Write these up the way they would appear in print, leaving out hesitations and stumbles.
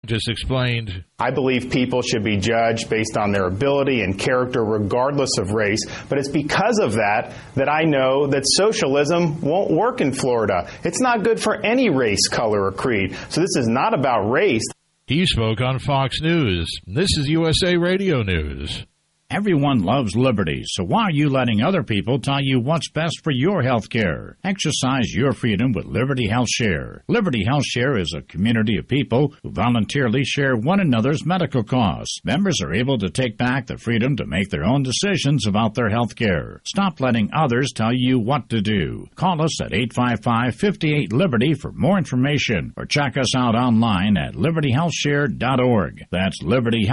just explained. I believe people should be judged based on their ability and character regardless of race, but it's because of that I know that socialism won't work in Florida. It's not good for any race, color, or creed. So this is not about race. He spoke on Fox News. This is USA Radio News. Everyone loves liberty, so why are you letting other people tell you what's best for your health care? Exercise your freedom with Liberty Health Share. Liberty Health Share is a community of people who voluntarily share one another's medical costs. Members are able to take back the freedom to make their own decisions about their health care. Stop letting others tell you what to do. Call us at 855-58-LIBERTY for more information, or check us out online at libertyhealthshare.org. That's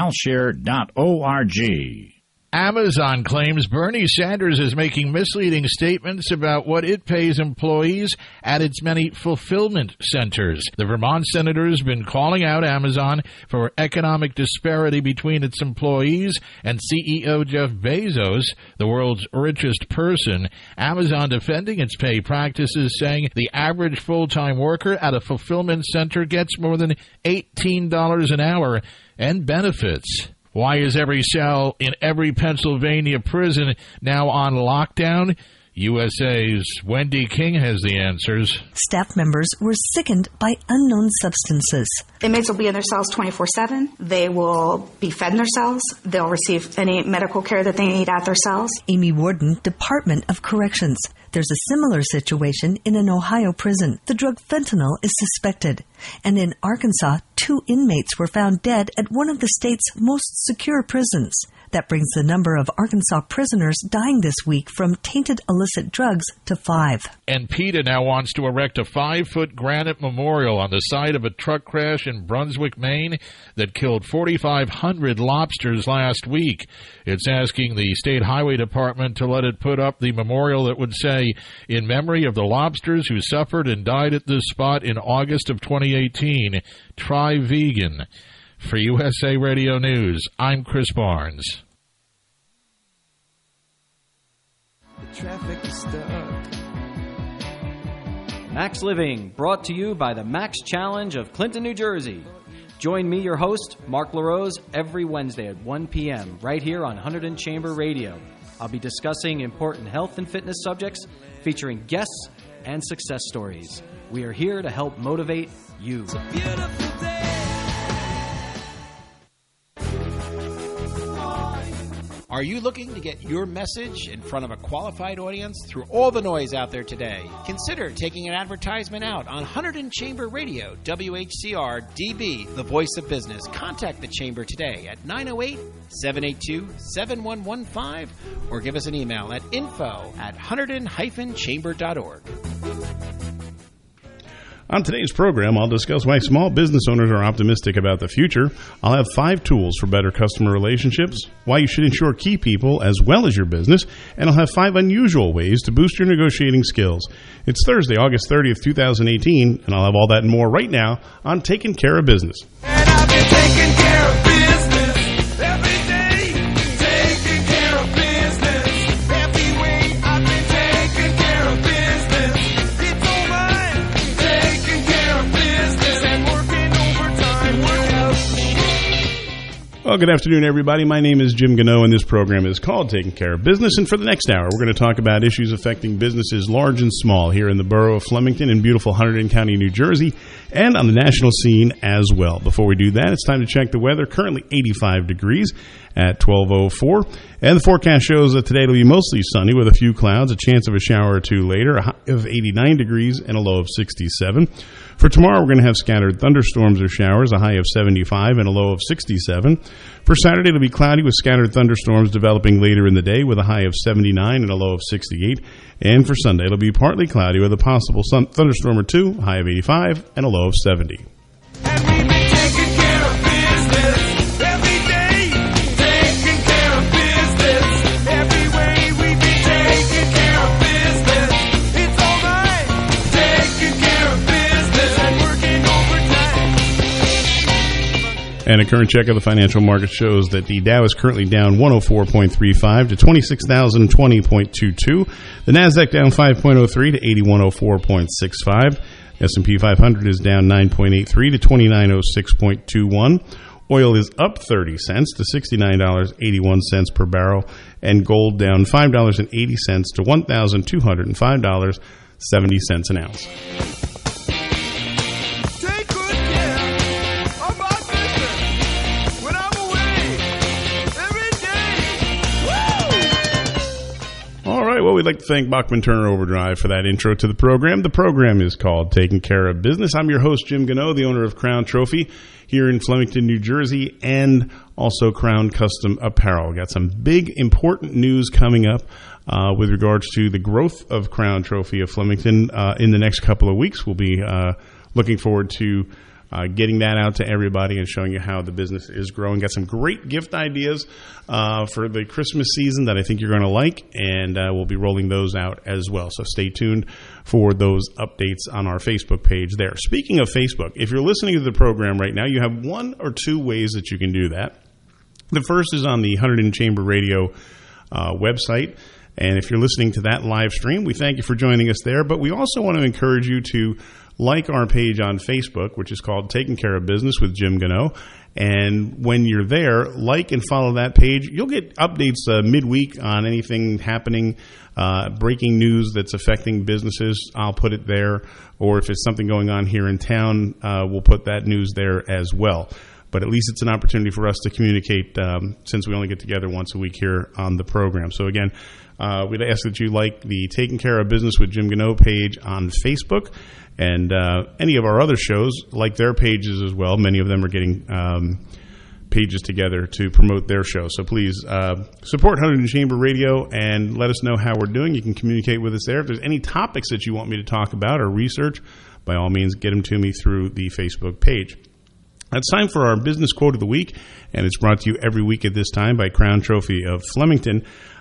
libertyhealthshare.org. Amazon claims Bernie Sanders is making misleading statements about what it pays employees at its many fulfillment centers. The Vermont senator has been calling out Amazon for economic disparity between its employees and CEO Jeff Bezos, the world's richest person. Amazon defending its pay practices, saying the average full-time worker at a fulfillment center gets more than $18 an hour and benefits. Why is every cell in every Pennsylvania prison now on lockdown? USA's Wendy King has the answers. Staff members were sickened by unknown substances. Inmates will be in their cells 24/7. They will be fed in their cells. They'll receive any medical care that they need at their cells. Amy Warden, Department of Corrections. There's a similar situation in an Ohio prison. The drug fentanyl is suspected. And in Arkansas, 2 inmates were found dead at one of the state's most secure prisons. That brings the number of Arkansas prisoners dying this week from tainted illicit drugs to 5. And PETA now wants to erect a 5-foot granite memorial on the site of a truck crash in Brunswick, Maine that killed 4,500 lobsters last week. It's asking the State Highway Department to let it put up the memorial that would say, in memory of the lobsters who suffered and died at this spot in August of 2018. Try vegan. For USA Radio News, I'm Chris Barnes. The traffic is stuck. Max Living, brought to you by the Max Challenge of Clinton, New Jersey. Join me, your host, Mark LaRose, every Wednesday at 1 p.m. right here on Hunterdon Chamber Radio. I'll be discussing important health and fitness subjects, featuring guests and success stories. We are here to help motivate you. It's a beautiful day. Are you looking to get your message in front of a qualified audience through all the noise out there today? Consider taking an advertisement out on Hunterdon Chamber Radio, WHCR DB, the voice of business. Contact the Chamber today at 908-782-7115 or give us an email at info@hunterdon-chamber.org. On today's program, I'll discuss why small business owners are optimistic about the future. I'll have 5 tools for better customer relationships, why you should insure key people as well as your business, and I'll have 5 unusual ways to boost your negotiating skills. It's Thursday, August 30th, 2018, and I'll have all that and more right now on Taking Care of Business. And I've been taking care of business every day. Taking care of business every way. I've been taking care of business. It's all mine. Taking care of business and working overtime. Well, good afternoon, everybody. My name is Jim Gano, and this program is called Taking Care of Business. And for the next hour, we're going to talk about issues affecting businesses large and small here in the borough of Flemington in beautiful Hunterdon County, New Jersey, and on the national scene as well. Before we do that, it's time to check the weather. Currently 85 degrees at 12:04. And the forecast shows that today it'll be mostly sunny with a few clouds, a chance of a shower or two later, a high of 89 degrees and a low of 67. For tomorrow, we're going to have scattered thunderstorms or showers, a high of 75 and a low of 67. For Saturday, it'll be cloudy with scattered thunderstorms developing later in the day with a high of 79 and a low of 68. And for Sunday, it'll be partly cloudy with a possible thunderstorm or two, a high of 85 and a low of 70. And we've been taking care of business every day. Taking care of business every way. We've been taking care of business. It's all right. Taking care of business and working overtime. And a current check of the financial market shows that the Dow is currently down 104.35 to 26,020.22. The Nasdaq down 5.03 to 8104.65. S&P 500 is down 9.83 to 2906.21. Oil is up 30 cents to $69.81 per barrel, and gold down $5.80 to $1,205.70 an ounce. Take good care of my business when I'm away every day. Woo! All right, well, we'd like to thank Bachman Turner Overdrive for that intro to the program. The program is called Taking Care of Business. I'm your host, Jim Gano, the owner of Crown Trophy here in Flemington, New Jersey, and also Crown Custom Apparel. Got some big, important news coming up with regards to the growth of Crown Trophy of Flemington in the next couple of weeks. We'll be looking forward to getting that out to everybody and showing you how the business is growing. Got some great gift ideas for the Christmas season that I think you're going to like, and we'll be rolling those out as well. So stay tuned for those updates on our Facebook page there. Speaking of Facebook, if you're listening to the program right now, you have one or two ways that you can do that. The first is on the Hunterdon Chamber Radio website. And if you're listening to that live stream, we thank you for joining us there. But we also want to encourage you to like our page on Facebook, which is called Taking Care of Business with Jim Gano. And when you're there, like and follow that page. You'll get updates midweek on anything happening, breaking news that's affecting businesses. I'll put it there. Or if it's something going on here in town, we'll put that news there as well. But at least it's an opportunity for us to communicate since we only get together once a week here on the program. So again, we'd ask that you like the Taking Care of Business with Jim Gano page on Facebook. And any of our other shows, like their pages as well. Many of them are getting pages together to promote their show. So please support Hunterdon Chamber Radio and let us know how we're doing. You can communicate with us there. If there's any topics that you want me to talk about or research, by all means, get them to me through the Facebook page. It's time for our business quote of the week, and it's brought to you every week at this time by Crown Trophy of Flemington.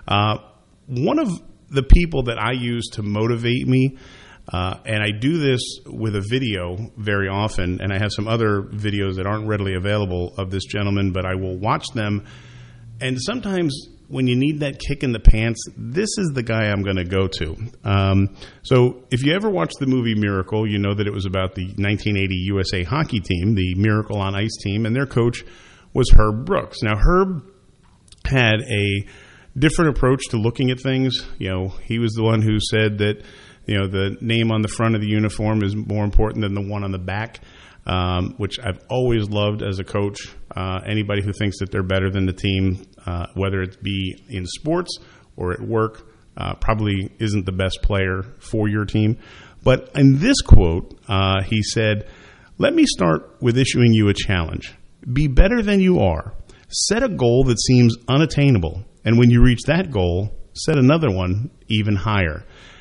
One of the people that I use to motivate me, and I do this with a video very often, and I have some other videos that aren't readily available of this gentleman, but I will watch them. And sometimes when you need that kick in the pants, this is the guy I'm going to go to. So if you ever watched the movie Miracle, you know that it was about the 1980 USA hockey team, the Miracle on Ice team, and their coach was Herb Brooks. Now, Herb had a different approach to looking at things. You know, he was the one who said that, you know, the name on the front of the uniform is more important than the one on the back, which I've always loved as a coach. Anybody who thinks that they're better than the team, whether it be in sports or at work, probably isn't the best player for your team. But in this quote, he said, "Let me start with issuing you a challenge. Be better than you are. Set a goal that seems unattainable. And when you reach that goal, set another one even higher."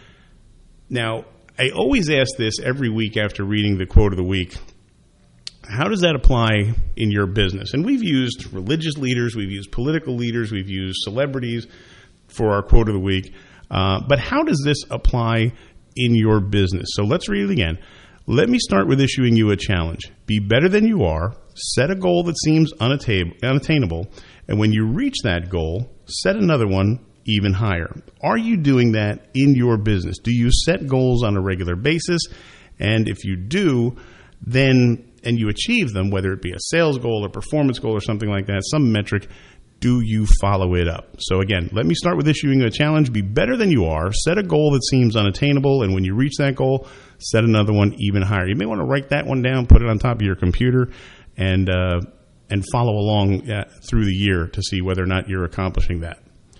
Now, I always ask this every week after reading the quote of the week. How does that apply in your business? And we've used religious leaders, we've used political leaders, we've used celebrities for our quote of the week. But how does this apply in your business? So let's read it again. Let me start with issuing you a challenge. Be better than you are. Set a goal that seems unattainable. And when you reach that goal, set another one even higher. Are you doing that in your business? Do you set goals on a regular basis? And if you do, then, and you achieve them, whether it be a sales goal or performance goal or something like that, some metric, do you follow it up? So again, let me start with issuing a challenge. Be better than you are. Set a goal that seems unattainable. And when you reach that goal, set another one even higher. You may want to write that one down, put it on top of your computer, and follow along through the year to see whether or not you're accomplishing that.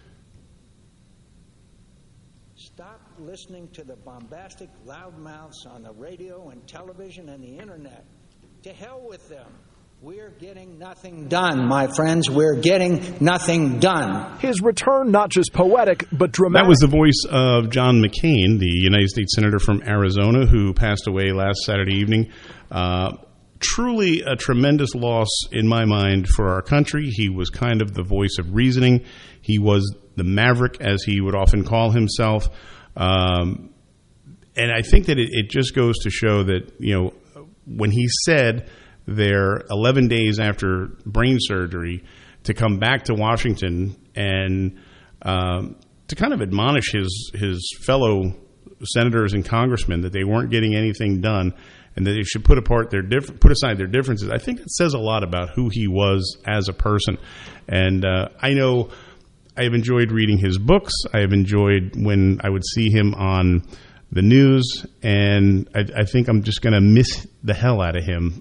Stop listening to the bombastic loudmouths on the radio and television and the internet. To hell with them. We're getting nothing done, my friends. We're getting nothing done. His return, not just poetic, but dramatic. That was the voice of John McCain, the United States Senator from Arizona, who passed away last Saturday evening. Truly a tremendous loss in my mind for our country. He was kind of the voice of reasoning. He was the maverick, as he would often call himself. And I think that it just goes to show that, you know, when he said there 11 days after brain surgery to come back to Washington and to kind of admonish his fellow senators and congressmen that they weren't getting anything done and that they should put aside their differences. I think it says a lot about who he was as a person. And I know I have enjoyed reading his books. I have enjoyed when I would see him on the news, and I think I'm just going to miss the hell out of him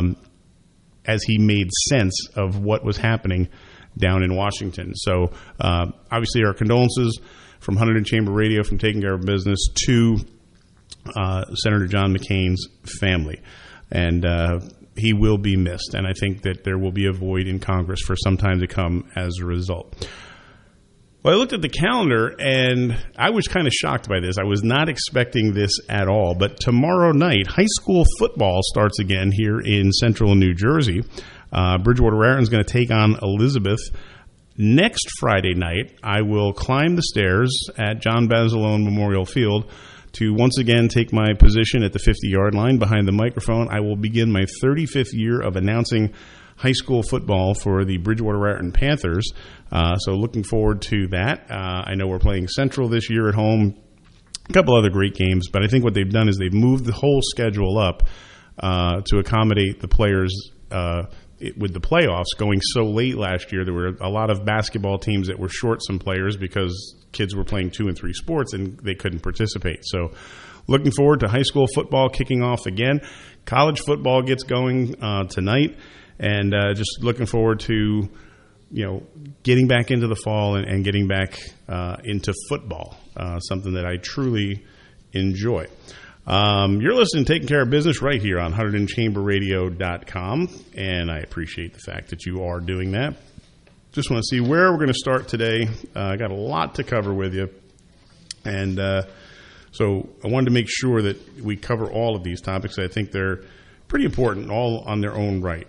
as he made sense of what was happening down in Washington. So obviously our condolences from Hunterdon Chamber Radio, from Taking Care of Business, to Senator John McCain's family. And he will be missed, and I think that there will be a void in Congress for some time to come as a result. Well, I looked at the calendar, and I was kind of shocked by this. I was not expecting this at all. But tomorrow night, high school football starts again here in central New Jersey. Bridgewater Raritan is going to take on Elizabeth. Next Friday night, I will climb the stairs at John Basilone Memorial Field to once again take my position at the 50-yard line behind the microphone. I will begin my 35th year of announcing high school football for the Bridgewater Raritan Panthers. So looking forward to that. I know we're playing Central this year at home, a couple other great games, but I think what they've done is they've moved the whole schedule up to accommodate the players with the playoffs going so late last year. There were a lot of basketball teams that were short some players because kids were playing 2 and 3 sports and they couldn't participate. So looking forward to high school football kicking off again. College football gets going tonight. And just looking forward to, getting back into the fall and getting back into football, something that I truly enjoy. You're listening to Taking Care of Business right here on HunterdonChamberRadio.com, and I appreciate the fact that you are doing that. Just want to see where we're going to start today. I got a lot to cover with you, and so I wanted to make sure that we cover all of these topics. I think they're pretty important, all on their own right.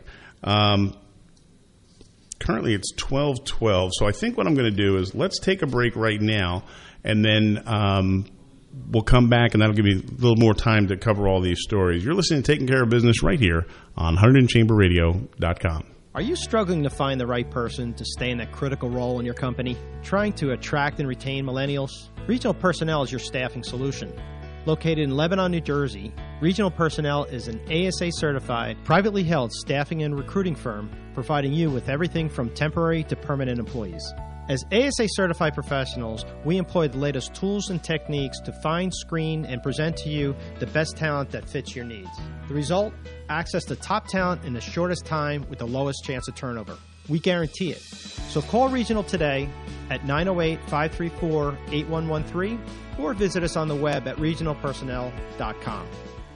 Currently it's 12:12, so I think what I'm going to do is let's take a break right now, and then we'll come back, and that'll give me a little more time to cover all these stories. You're listening to Taking Care of Business right here on HunterdonChamberRadio.com. Are you struggling to find the right person to stay in that critical role in your company? Trying to attract and retain millennials? Regional Personnel is your staffing solution. Located in Lebanon, New Jersey, Regional Personnel is an ASA-certified, privately held staffing and recruiting firm providing you with everything from temporary to permanent employees. As ASA-certified professionals, we employ the latest tools and techniques to find, screen, and present to you the best talent that fits your needs. The result? Access to top talent in the shortest time with the lowest chance of turnover. We guarantee it. So call Regional today at 908-534-8113 or visit us on the web at regionalpersonnel.com.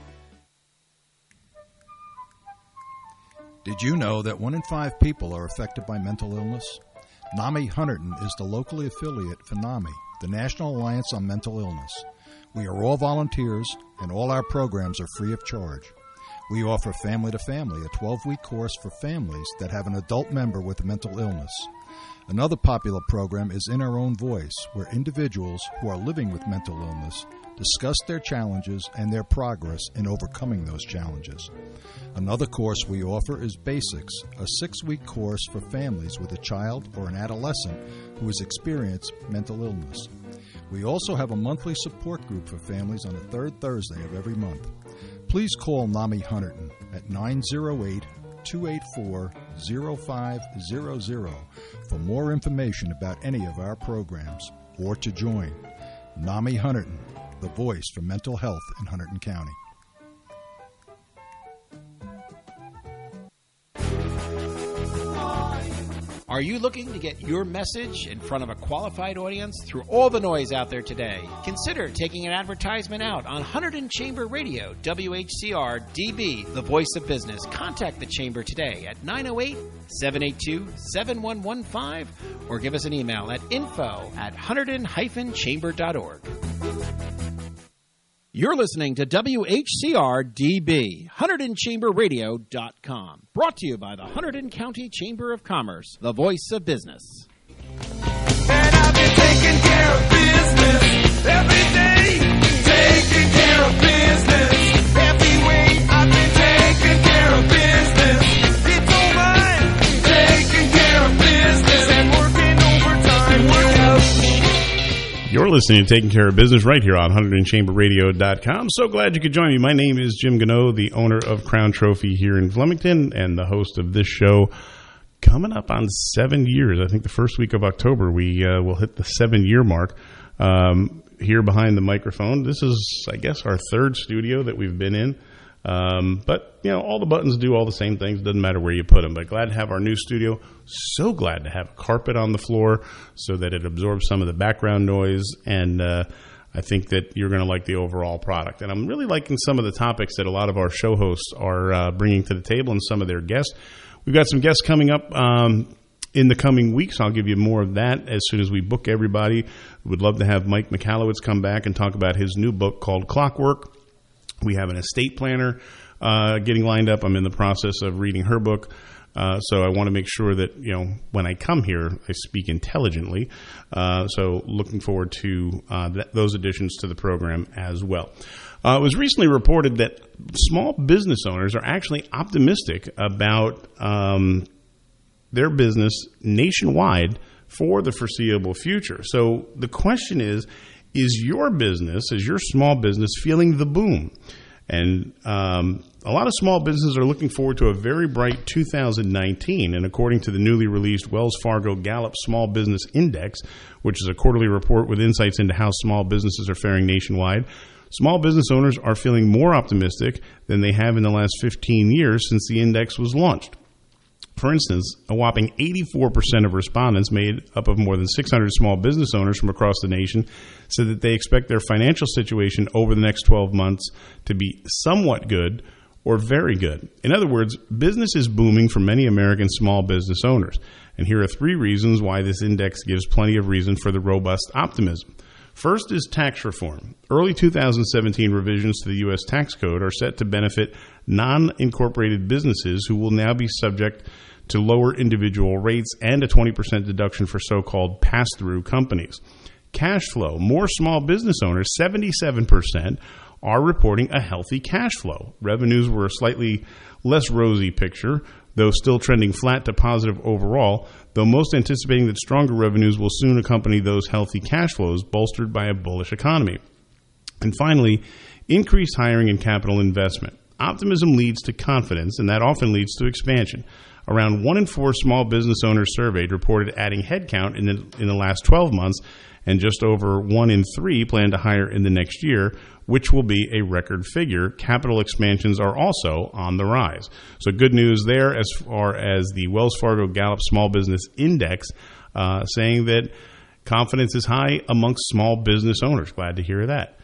Did you know that 1 in 5 people are affected by mental illness? NAMI Hunterdon is the locally affiliate for NAMI, the National Alliance on Mental Illness. We are all volunteers, and all our programs are free of charge. We offer Family to Family, a 12-week course for families that have an adult member with a mental illness. Another popular program is In Our Own Voice, where individuals who are living with mental illness discuss their challenges and their progress in overcoming those challenges. Another course we offer is Basics, a 6-week course for families with a child or an adolescent who has experienced mental illness. We also have a monthly support group for families on the third Thursday of every month. Please call NAMI Hunterdon at 908-284-0500 for more information about any of our programs or to join. NAMI Hunterdon, the voice for mental health in Hunterdon County. Are you looking to get your message in front of a qualified audience through all the noise out there today? Consider taking an advertisement out on Hunterdon Chamber Radio, WHCR DB, the voice of business. Contact the Chamber today at 908-782-7115 or give us an email at info@hunterdon-chamber.org. You're listening to WHCR DB, HunterdonChamberRadio.com. Brought to you by the Hunterdon County Chamber of Commerce, the voice of business. And I've been taking care of business every day. Taking care of business every way. I've been taking care of business. It's all mine. Taking care of business and working overtime. You're You're listening to Taking Care of Business right here on 100chamberradio.com. So glad you could join me. My name is Jim Gano, the owner of Crown Trophy here in Flemington and the host of this show. Coming up on 7 years. I think the first week of October we will hit the 7-year mark here behind the microphone. This is, I guess, our third studio that we've been in. But, you know, all the buttons do all the same things. Doesn't matter where you put them. But glad to have our new studio. So glad to have a carpet on the floor so that it absorbs some of the background noise. And I think that you're going to like the overall product. And I'm really liking some of the topics that a lot of our show hosts are bringing to the table and some of their guests. We've got some guests coming up in the coming weeks. I'll give you more of that as soon as we book everybody. Would love to have Mike Michalowicz come back and talk about his new book called Clockwork. We have an estate planner getting lined up. I'm in the process of reading her book. So I want to make sure that, you know, when I come here, I speak intelligently. So looking forward to those additions to the program as well. It was recently reported that small business owners are actually optimistic about their business nationwide for the foreseeable future. So the question is your business, is your small business feeling the boom? And a lot of small businesses are looking forward to a very bright 2019. And according to the newly released Wells Fargo Gallup Small Business Index, which is a quarterly report with insights into how small businesses are faring nationwide, small business owners are feeling more optimistic than they have in the last 15 years since the index was launched. For instance, a whopping 84% of respondents, made up of more than 600 small business owners from across the nation, said that they expect their financial situation over the next 12 months to be somewhat good or very good. In other words, business is booming for many American small business owners. And here are 3 reasons why this index gives plenty of reason for the robust optimism. First is tax reform. Early 2017 revisions to the U.S. tax code are set to benefit non-incorporated businesses who will now be subject to lower individual rates and a 20% deduction for so-called pass-through companies. Cash flow. More small business owners, 77%, are reporting a healthy cash flow. Revenues were a slightly less rosy picture, though still trending flat to positive overall, though most anticipating that stronger revenues will soon accompany those healthy cash flows, bolstered by a bullish economy. And finally, increased hiring and capital investment. Optimism leads to confidence, and that often leads to expansion. Around 1 in 4 small business owners surveyed reported adding headcount in the last 12 months, and just over 1 in 3 plan to hire in the next year, which will be a record figure. Capital expansions are also on the rise. So good news there as far as the Wells Fargo Gallup Small Business Index saying that confidence is high amongst small business owners. Glad to hear that.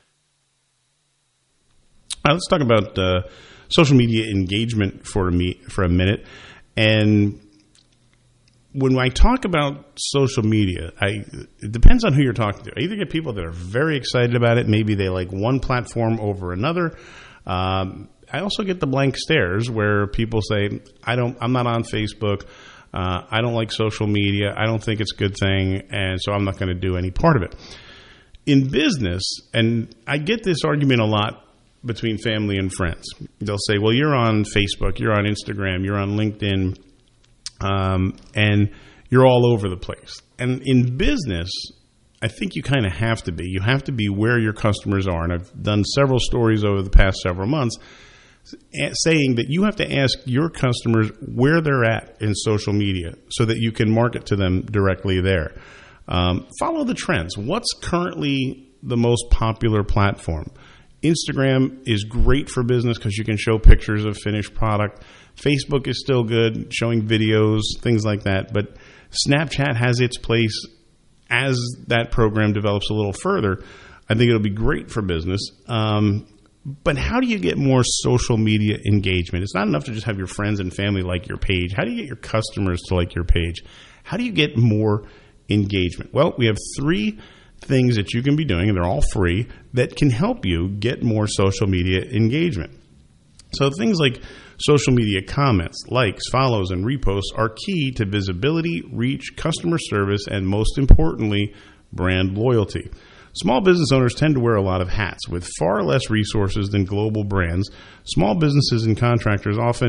Let's talk about social media engagement for a minute. And when I talk about social media, it depends on who you're talking to. I either get people that are very excited about it. Maybe they like one platform over another. I also get the blank stares where people say, I'm not on Facebook. I don't like social media. I don't think it's a good thing. And so I'm not going to do any part of it. In business, and I get this argument a lot between family and friends. They'll say, well, you're on Facebook, you're on Instagram, you're on LinkedIn, and you're all over the place. And in business, I think you kind of have to be. You have to be where your customers are. And I've done several stories over the past several months saying that you have to ask your customers where they're at in social media so that you can market to them directly there. Follow the trends. What's currently the most popular platform? Instagram is great for business because you can show pictures of finished product. Facebook is still good, showing videos, things like that. But Snapchat has its place as that program develops a little further. I think it'll be great for business. But how do you get more social media engagement? It's not enough to just have your friends and family like your page. How do you get your customers to like your page? How do you get more engagement? Well, we have 3 things that you can be doing, and they're all free, that can help you get more social media engagement. So things like social media comments, likes, follows, and reposts are key to visibility, reach, customer service, and most importantly, brand loyalty. Small business owners tend to wear a lot of hats. With far less resources than global brands, small businesses and contractors often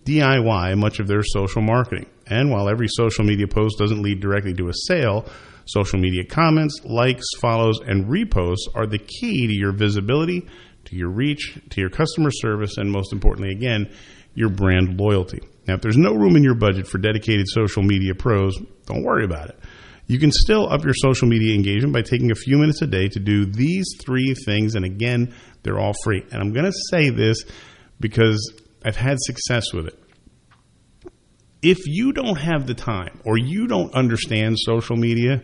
DIY much of their social marketing. And while every social media post doesn't lead directly to a sale, social media comments, likes, follows, and reposts are the key to your visibility, to your reach, to your customer service, and most importantly, again, your brand loyalty. Now, if there's no room in your budget for dedicated social media pros, don't worry about it. You can still up your social media engagement by taking a few minutes a day to do these 3 things. And again, they're all free. And I'm going to say this because I've had success with it. If you don't have the time or you don't understand social media,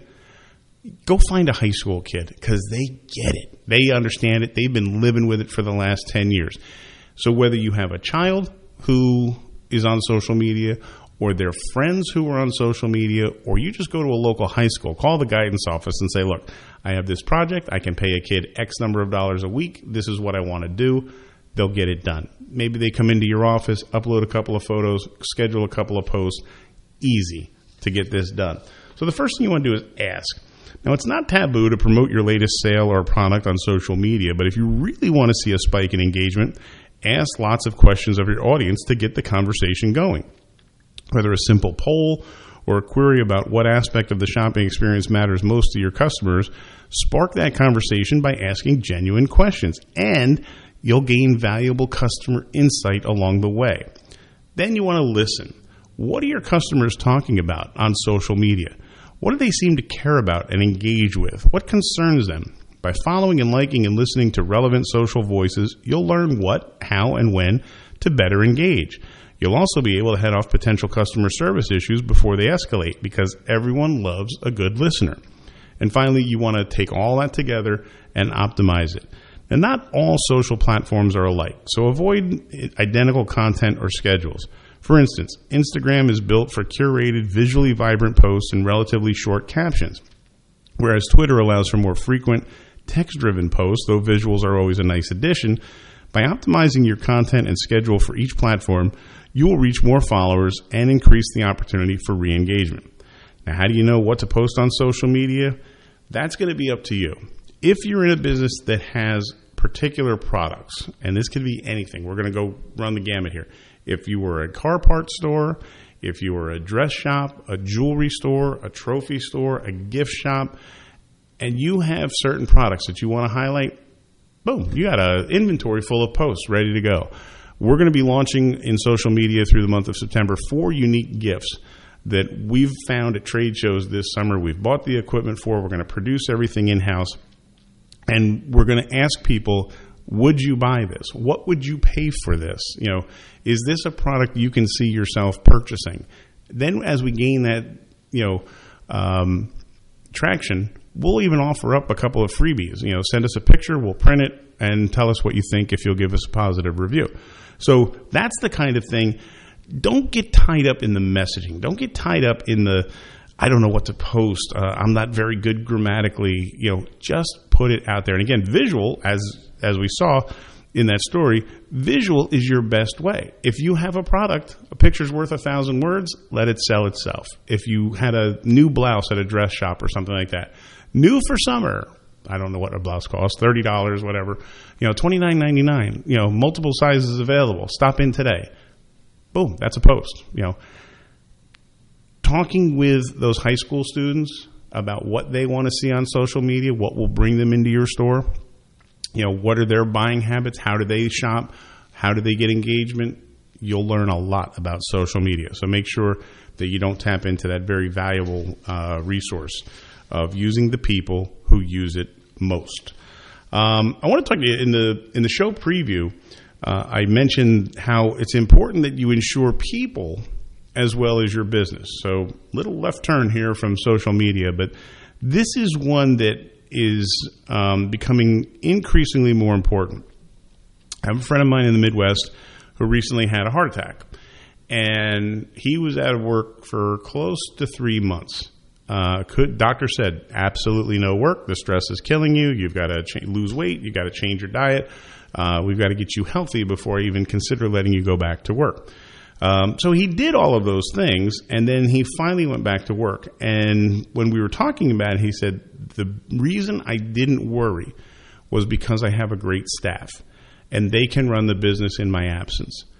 go find a high school kid because they get it. They understand it. They've been living with it for the last 10 years. So whether you have a child who is on social media or their friends who are on social media, or you just go to a local high school, call the guidance office and say, look, I have this project. I can pay a kid X number of dollars a week. This is what I want to do. They'll get it done. Maybe they come into your office, upload a couple of photos, schedule a couple of posts. Easy to get this done. So the first thing you want to do is ask. Now, it's not taboo to promote your latest sale or product on social media, but if you really want to see a spike in engagement, ask lots of questions of your audience to get the conversation going. Whether a simple poll or a query about what aspect of the shopping experience matters most to your customers, spark that conversation by asking genuine questions, and you'll gain valuable customer insight along the way. Then you want to listen. What are your customers talking about on social media? What do they seem to care about and engage with? What concerns them? By following and liking and listening to relevant social voices, you'll learn what, how, and when to better engage. You'll also be able to head off potential customer service issues before they escalate because everyone loves a good listener. And finally, you want to take all that together and optimize it. And not all social platforms are alike, so avoid identical content or schedules. For instance, Instagram is built for curated, visually vibrant posts and relatively short captions, whereas Twitter allows for more frequent, text-driven posts, though visuals are always a nice addition. By optimizing your content and schedule for each platform, you will reach more followers and increase the opportunity for re-engagement. Now, how do you know what to post on social media? That's going to be up to you. If you're in a business that has particular products, and this could be anything, we're going to go run the gamut here. If you were a car parts store, if you were a dress shop, a jewelry store, a trophy store, a gift shop, and you have certain products that you want to highlight, boom, you got an inventory full of posts ready to go. We're going to be launching in social media through the month of September 4 unique gifts that we've found at trade shows this summer. We've bought the equipment for. We're going to produce everything in-house. And we're going to ask people, would you buy this? What would you pay for this? You know, is this a product you can see yourself purchasing? Then as we gain that, traction, we'll even offer up a couple of freebies. You know, send us a picture, we'll print it, and tell us what you think if you'll give us a positive review. So that's the kind of thing. Don't get tied up in the messaging. Don't get tied up in the, I don't know what to post. I'm not very good grammatically. You know, just put it out there. And again, visual, as we saw in that story, visual is your best way. If you have a product, a picture's worth 1,000 words, let it sell itself. If you had a new blouse at a dress shop or something like that, new for summer, I don't know what a blouse costs, $30, whatever, $29.99, multiple sizes available, stop in today. Boom, that's a post. Talking with those high school students about what they want to see on social media, what will bring them into your store, what are their buying habits, how do they shop, how do they get engagement, you'll learn a lot about social media. So make sure that you don't tap into that very valuable resource of using the people who use it most. I want to talk to you in the show preview. I mentioned how it's important that you ensure people as well as your business. So little left turn here from social media, but this is one that is becoming increasingly more important. I have a friend of mine in the Midwest who recently had a heart attack, and he was out of work for close to 3 months. Doctor said, absolutely no work. The stress is killing you. You've got to lose weight. You've got to change your diet. We've got to get you healthy before I even consider letting you go back to work. So he did all of those things, and then he finally went back to work. And when we were talking about it, he said, the reason I didn't worry was because I have a great staff, and they can run the business in my absence.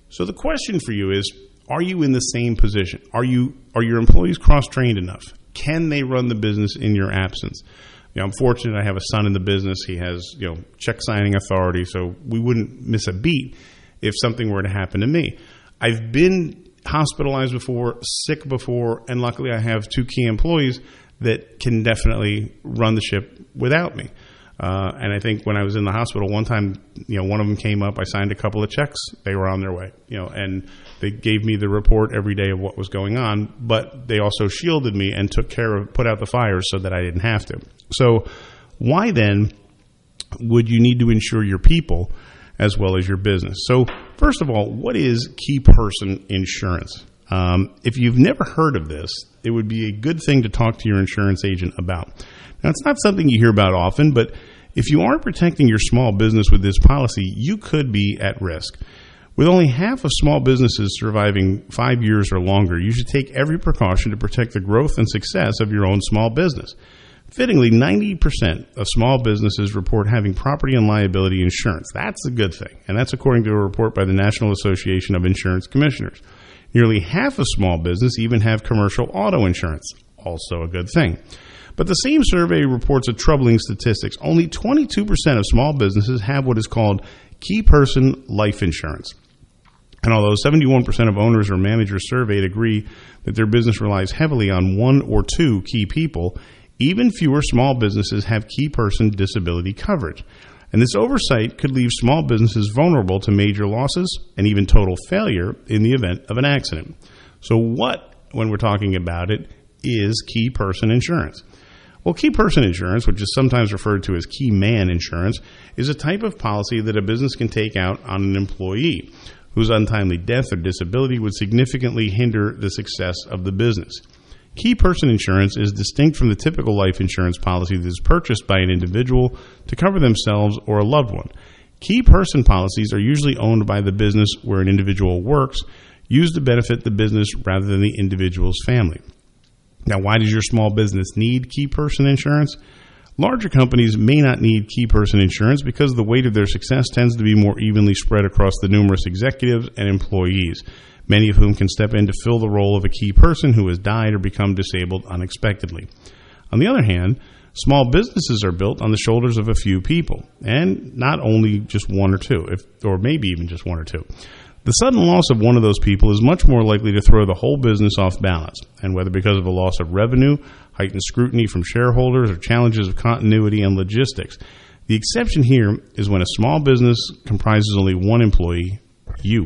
So the question for you is, are you in the same position? Are your employees cross-trained enough? Can they run the business in your absence? I'm fortunate I have a son in the business. He has, check signing authority, so we wouldn't miss a beat if something were to happen to me. I've been hospitalized before, sick before, and luckily I have 2 key employees that can definitely run the ship without me. And I think when I was in the hospital one time, one of them came up, I signed a couple of checks, they were on their way, and they gave me the report every day of what was going on, but they also shielded me and put out the fires so that I didn't have to. So why then would you need to insure your people as well as your business? So first of all, what is key person insurance? If you've never heard of this, it would be a good thing to talk to your insurance agent about. Now, it's not something you hear about often, but if you aren't protecting your small business with this policy, you could be at risk. With only half of small businesses surviving 5 years or longer, you should take every precaution to protect the growth and success of your own small business. Fittingly, 90% of small businesses report having property and liability insurance. That's a good thing, and that's according to a report by the National Association of Insurance Commissioners. Nearly half of small business even have commercial auto insurance, also a good thing. But the same survey reports a troubling statistics. Only 22% of small businesses have what is called key person life insurance. And although 71% of owners or managers surveyed agree that their business relies heavily on 1 or 2 key people, even fewer small businesses have key person disability coverage. And this oversight could leave small businesses vulnerable to major losses and even total failure in the event of an accident. So what, when we're talking about it, is key person insurance? Well, key person insurance, which is sometimes referred to as key man insurance, is a type of policy that a business can take out on an employee whose untimely death or disability would significantly hinder the success of the business. Key person insurance is distinct from the typical life insurance policy that is purchased by an individual to cover themselves or a loved one. Key person policies are usually owned by the business where an individual works, used to benefit the business rather than the individual's family. Now, why does your small business need key person insurance? Larger companies may not need key person insurance because the weight of their success tends to be more evenly spread across the numerous executives and employees, many of whom can step in to fill the role of a key person who has died or become disabled unexpectedly. On the other hand, small businesses are built on the shoulders of a few people, and not only just 1 or 2, or maybe even just 1 or 2. The sudden loss of one of those people is much more likely to throw the whole business off balance, and whether because of a loss of revenue, heightened scrutiny from shareholders, or challenges of continuity and logistics. The exception here is when a small business comprises only 1 employee, you.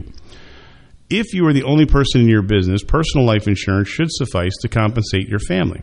If you are the only person in your business, personal life insurance should suffice to compensate your family.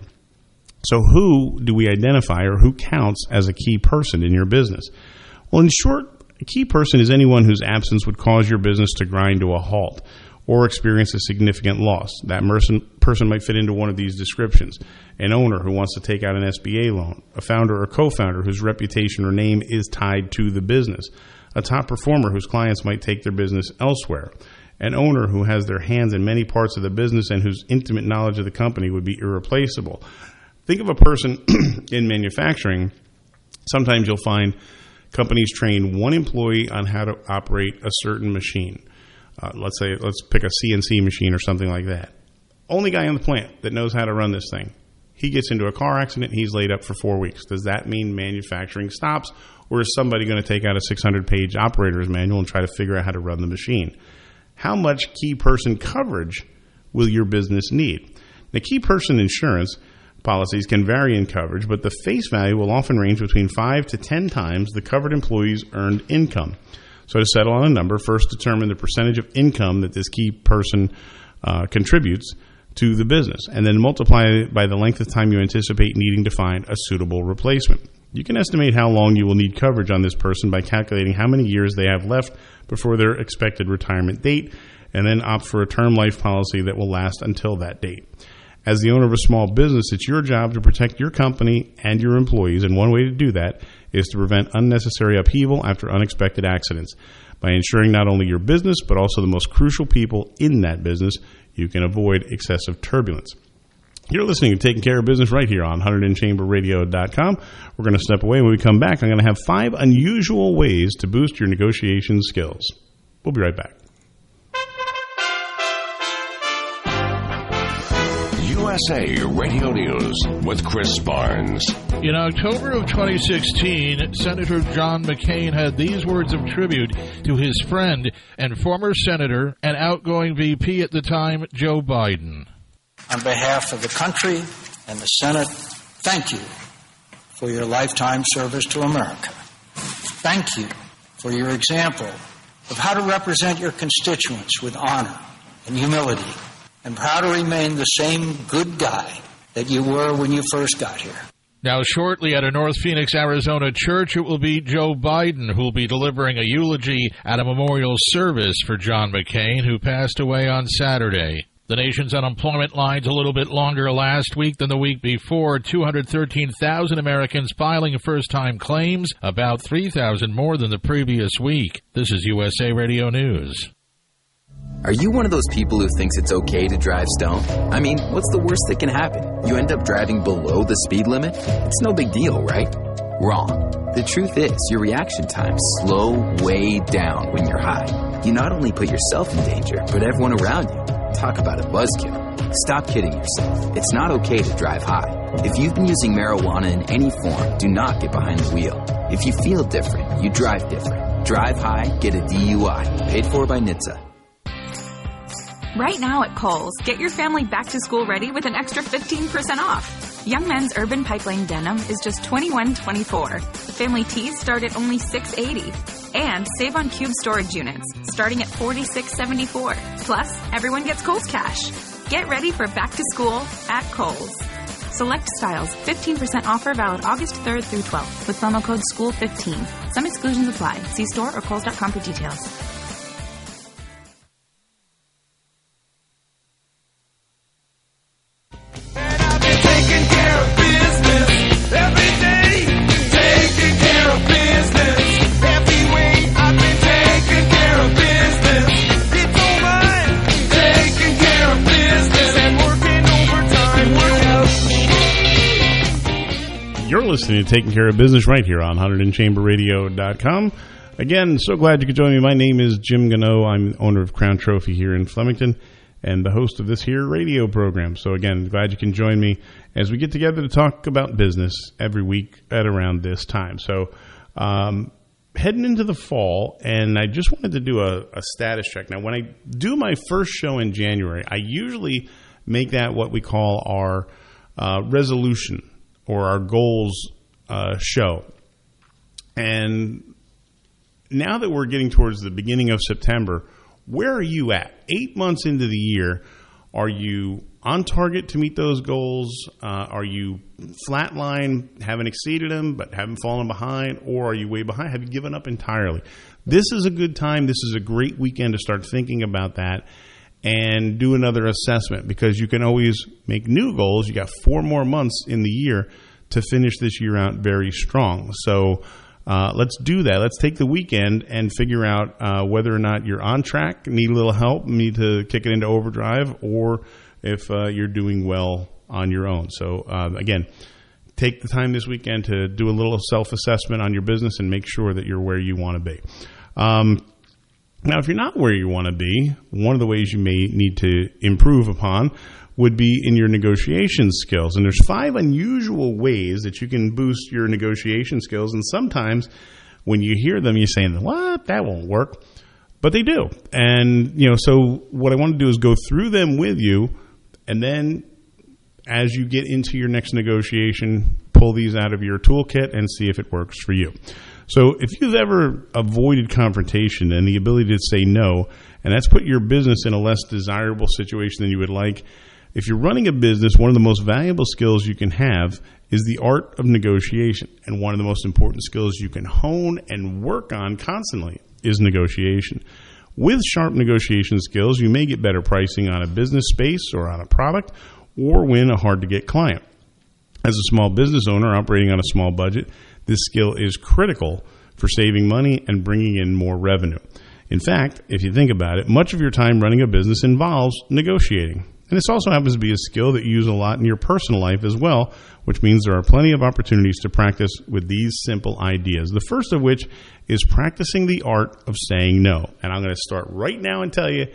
So who do we identify, or who counts as a key person in your business? Well, in short, a key person is anyone whose absence would cause your business to grind to a halt or experience a significant loss. That person might fit into one of these descriptions: an owner who wants to take out an SBA loan, a founder or co-founder whose reputation or name is tied to the business, a top performer whose clients might take their business elsewhere, an owner who has their hands in many parts of the business and whose intimate knowledge of the company would be irreplaceable. Think of a person in manufacturing. Sometimes you'll find companies train 1 employee on how to operate a certain machine. Let's pick a CNC machine or something like that. Only guy on the plant that knows how to run this thing. He gets into a car accident, he's laid up for 4 weeks. Does that mean manufacturing stops, or is somebody going to take out a 600-page operator's manual and try to figure out how to run the machine? How much key person coverage will your business need? The key person insurance policies can vary in coverage, but the face value will often range between 5 to 10 times the covered employee's earned income. So to settle on a number, first determine the percentage of income that this key person contributes to the business, and then multiply it by the length of time you anticipate needing to find a suitable replacement. You can estimate how long you will need coverage on this person by calculating how many years they have left before their expected retirement date, and then opt for a term life policy that will last until that date. As the owner of a small business, it's your job to protect your company and your employees, and one way to do that is to prevent unnecessary upheaval after unexpected accidents. By ensuring not only your business, but also the most crucial people in that business, you can avoid excessive turbulence. You're listening to Taking Care of Business right here on 100chamberradio.com. We're going to step away. When we come back, I'm going to have 5 unusual ways to boost your negotiation skills. We'll be right back. USA Radio News with Chris Barnes. In October of 2016, Senator John McCain had these words of tribute to his friend and former senator and outgoing VP at the time, Joe Biden. On behalf of the country and the Senate, thank you for your lifetime service to America. Thank you for your example of how to represent your constituents with honor and humility, and how to remain the same good guy that you were when you first got here. Now, shortly at a North Phoenix, Arizona church, it will be Joe Biden who will be delivering a eulogy at a memorial service for John McCain, who passed away on Saturday. The nation's unemployment line's a little bit longer last week than the week before. 213,000 Americans filing first-time claims, about 3,000 more than the previous week. This is USA Radio News. Are you one of those people who thinks it's okay to drive stoned? I mean, what's the worst that can happen? You end up driving below the speed limit? It's no big deal, right? Wrong. The truth is, your reaction times slow way down when you're high. You not only put yourself in danger, but everyone around you. Talk about a buzzkill. Stop kidding yourself. It's not okay to drive high. If you've been using marijuana in any form, do not get behind the wheel. If you feel different, you drive different. Drive high, get a DUI. Paid for by NHTSA. Right now at Kohl's, get your family back to school ready with an extra 15% off. Young Men's Urban Pipeline Denim is just $21.24. Family tees start at only $6.80. And save on cube storage units, starting at $46.74. Plus, everyone gets Kohl's Cash. Get ready for back to school at Kohl's. Select styles, 15% offer valid August 3rd through 12th with promo code SCHOOL15. Some exclusions apply. See store or kohls.com for details. You're listening to Taking Care of Business right here on 100andchamberradio.com. Again, so glad you could join me. My name is Jim Gano. I'm owner of Crown Trophy here in Flemington and the host of this here radio program. So again, glad you can join me as we get together to talk about business every week at around this time. So heading into the fall, and I just wanted to do a status check. Now, when I do my first show in January, I usually make that what we call our resolution or our goals show. And now that we're getting towards the beginning of September, where are you at? 8 months into the year, are you on target to meet those goals? Are you flatline, haven't exceeded them, but haven't fallen behind? Or are you way behind? Have you given up entirely? This is a good time. This is a great weekend to start thinking about that and do another assessment, because you can always make new goals. You got 4 more months in the year to finish this year out very strong. So let's do that. Let's take the weekend and figure out whether or not you're on track, need a little help, need to kick it into overdrive, or if you're doing well on your own. So again, take the time this weekend to do a little self-assessment on your business and make sure that you're where you want to be. Now, if you're not where you want to be, one of the ways you may need to improve upon would be in your negotiation skills. And there's 5 unusual ways that you can boost your negotiation skills. And sometimes when you hear them, you're saying, what? That won't work. But they do. And, so what I want to do is go through them with you. And then as you get into your next negotiation, pull these out of your toolkit and see if it works for you. So if you've ever avoided confrontation and the ability to say no, and that's put your business in a less desirable situation than you would like, if you're running a business, one of the most valuable skills you can have is the art of negotiation. And one of the most important skills you can hone and work on constantly is negotiation. With sharp negotiation skills, you may get better pricing on a business space or on a product, or win a hard-to-get client. As a small business owner operating on a small budget, this skill is critical for saving money and bringing in more revenue. In fact, if you think about it, much of your time running a business involves negotiating. And this also happens to be a skill that you use a lot in your personal life as well, which means there are plenty of opportunities to practice with these simple ideas. The first of which is practicing the art of saying no. And I'm going to start right now and tell you,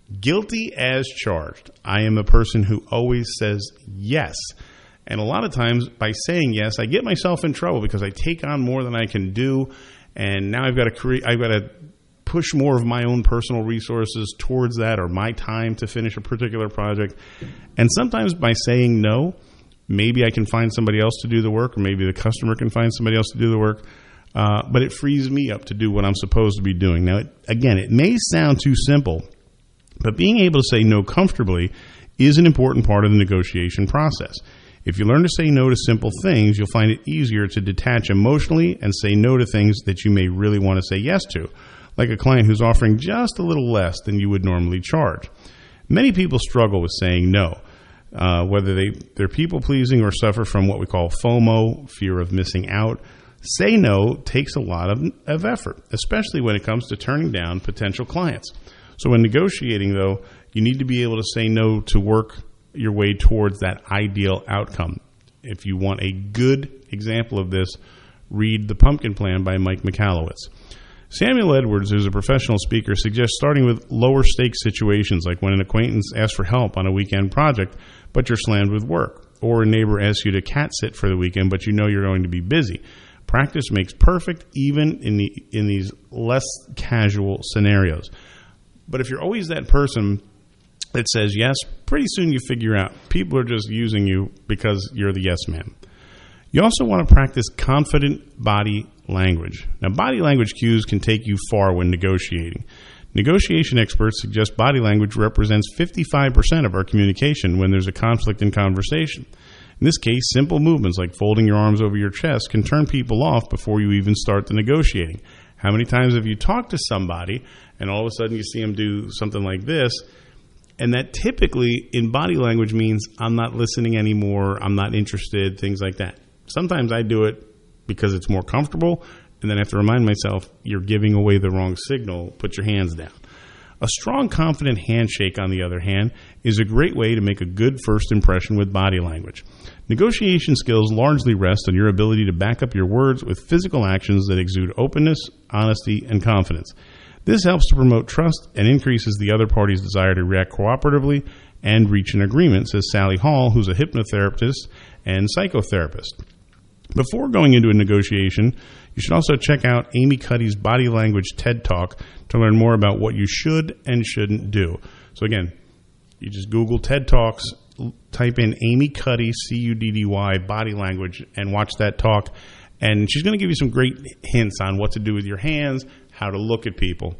Guilty as charged. I am a person who always says yes. And a lot of times by saying yes, I get myself in trouble because I take on more than I can do. And now I've got to push more of my own personal resources towards that, or my time to finish a particular project. And sometimes by saying no, maybe I can find somebody else to do the work, or maybe the customer can find somebody else to do the work. But it frees me up to do what I'm supposed to be doing. Now, again, it may sound too simple, but being able to say no comfortably is an important part of the negotiation process. If you learn to say no to simple things, you'll find it easier to detach emotionally and say no to things that you may really want to say yes to, like a client who's offering just a little less than you would normally charge. Many people struggle with saying no, whether they're people-pleasing or suffer from what we call FOMO, fear of missing out. Say no takes a lot of effort, especially when it comes to turning down potential clients. So when negotiating, though, you need to be able to say no to work your way towards that ideal outcome. If you want a good example of this, read The Pumpkin Plan by Mike Michalowicz. Samuel Edwards, who's a professional speaker, suggests starting with lower stakes situations, like when an acquaintance asks for help on a weekend project, but you're slammed with work, or a neighbor asks you to cat sit for the weekend, but you know you're going to be busy. Practice makes perfect, even in these less casual scenarios. But if you're always that person that says yes, pretty soon you figure out people are just using you because you're the yes man. You also want to practice confident body language. Now, body language cues can take you far when negotiating. Negotiation experts suggest body language represents 55% of our communication when there's a conflict in conversation. In this case, simple movements like folding your arms over your chest can turn people off before you even start the negotiating. How many times have you talked to somebody and all of a sudden you see them do something like this? And that typically in body language means I'm not listening anymore, I'm not interested, things like that. Sometimes I do it because it's more comfortable, and then I have to remind myself, you're giving away the wrong signal, put your hands down. A strong, confident handshake, on the other hand, is a great way to make a good first impression with body language. Negotiation skills largely rest on your ability to back up your words with physical actions that exude openness, honesty, and confidence. This helps to promote trust and increases the other party's desire to react cooperatively and reach an agreement, says Sally Hall, who's a hypnotherapist and psychotherapist. Before going into a negotiation, you should also check out Amy Cuddy's Body Language TED Talk to learn more about what you should and shouldn't do. So again, you just Google TED Talks, type in Amy Cuddy, C-U-D-D-Y, Body Language, and watch that talk. And she's going to give you some great hints on what to do with your hands, how to look at people.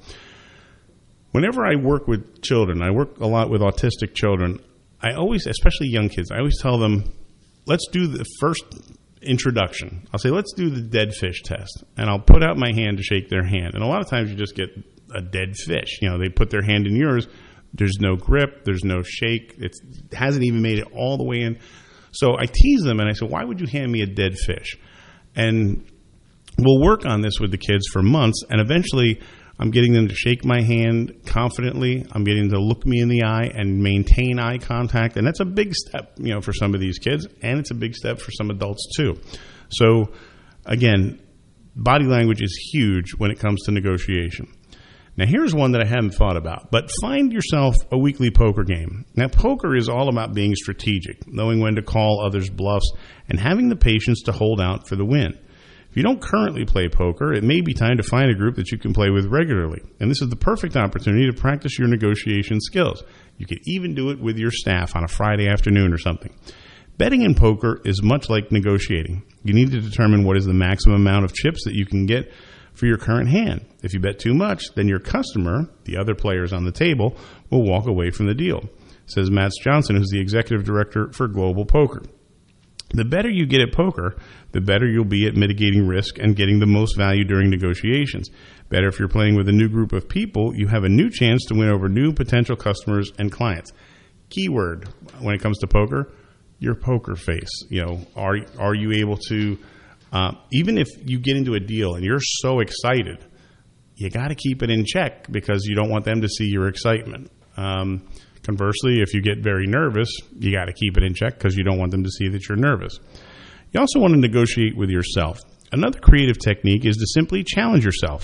Whenever I work with children, I work a lot with autistic children, I always, especially young kids, I always tell them, let's do the first introduction. I'll say, let's do the dead fish test. And I'll put out my hand to shake their hand. And a lot of times you just get a dead fish. You know, they put their hand in yours. There's no grip. There's no shake. It hasn't even made it all the way in. So I tease them and I say, why would you hand me a dead fish? And we'll work on this with the kids for months. And eventually I'm getting them to shake my hand confidently. I'm getting them to look me in the eye and maintain eye contact. And that's a big step, you know, for some of these kids. And it's a big step for some adults too. So again, body language is huge when it comes to negotiation. Now here's one that I hadn't thought about, but find yourself a weekly poker game. Now poker is all about being strategic, knowing when to call others' bluffs, and having the patience to hold out for the win. If you don't currently play poker, it may be time to find a group that you can play with regularly. And this is the perfect opportunity to practice your negotiation skills. You could even do it with your staff on a Friday afternoon or something. Betting in poker is much like negotiating. You need to determine what is the maximum amount of chips that you can get for your current hand. If you bet too much, then your customer, the other players on the table, will walk away from the deal, says Mats Johnson, who's the executive director for Global Poker. The better you get at poker, the better you'll be at mitigating risk and getting the most value during negotiations. Better if you're playing with a new group of people, you have a new chance to win over new potential customers and clients. Keyword when it comes to poker, your poker face. You know, are you able to, even if you get into a deal and you're so excited, you got to keep it in check because you don't want them to see your excitement. Conversely, if you get very nervous, you got to keep it in check because you don't want them to see that you're nervous. You also want to negotiate with yourself. Another creative technique is to simply challenge yourself.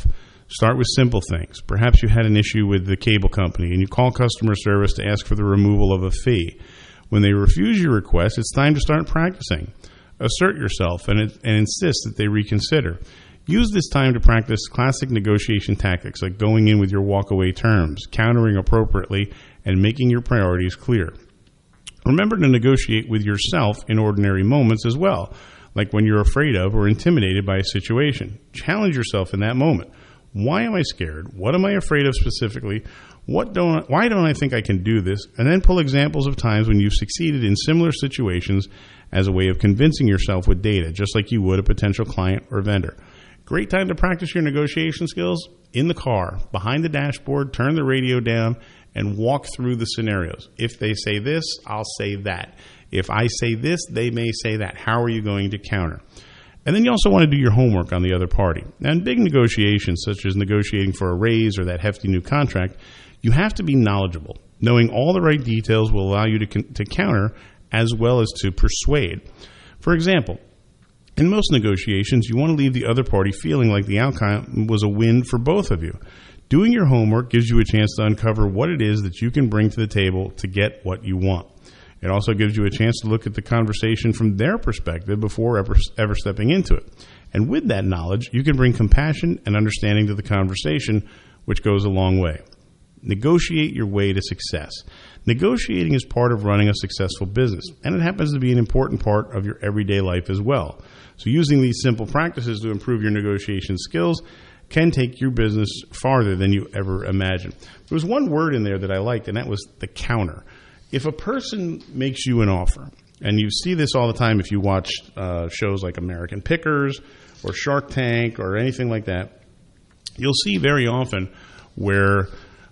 Start with simple things. Perhaps you had an issue with the cable company and you call customer service to ask for the removal of a fee. When they refuse your request, it's time to start practicing. Assert yourself and insist that they reconsider. Use this time to practice classic negotiation tactics like going in with your walkaway terms, countering appropriately, and making your priorities clear. Remember to negotiate with yourself in ordinary moments as well, like when you're afraid of or intimidated by a situation. Challenge yourself in that moment. Why am I scared? What am I afraid of specifically? Why don't I think I can do this? And then pull examples of times when you've succeeded in similar situations as a way of convincing yourself with data, just like you would a potential client or vendor. Great time to practice your negotiation skills in the car, behind the dashboard, turn the radio down, and walk through the scenarios. If they say this, I'll say that. If I say this, they may say that. How are you going to counter? And then you also want to do your homework on the other party. Now, in big negotiations, such as negotiating for a raise or that hefty new contract, you have to be knowledgeable. Knowing all the right details will allow you to counter as well as to persuade. For example, in most negotiations, you want to leave the other party feeling like the outcome was a win for both of you. Doing your homework gives you a chance to uncover what it is that you can bring to the table to get what you want. It also gives you a chance to look at the conversation from their perspective before ever stepping into it. And with that knowledge, you can bring compassion and understanding to the conversation, which goes a long way. Negotiate your way to success. Negotiating is part of running a successful business, and it happens to be an important part of your everyday life as well. So using these simple practices to improve your negotiation skills can take your business farther than you ever imagined. There was one word in there that I liked, and that was the counter. If a person makes you an offer, and you see this all the time if you watch shows like American Pickers or Shark Tank or anything like that, you'll see very often where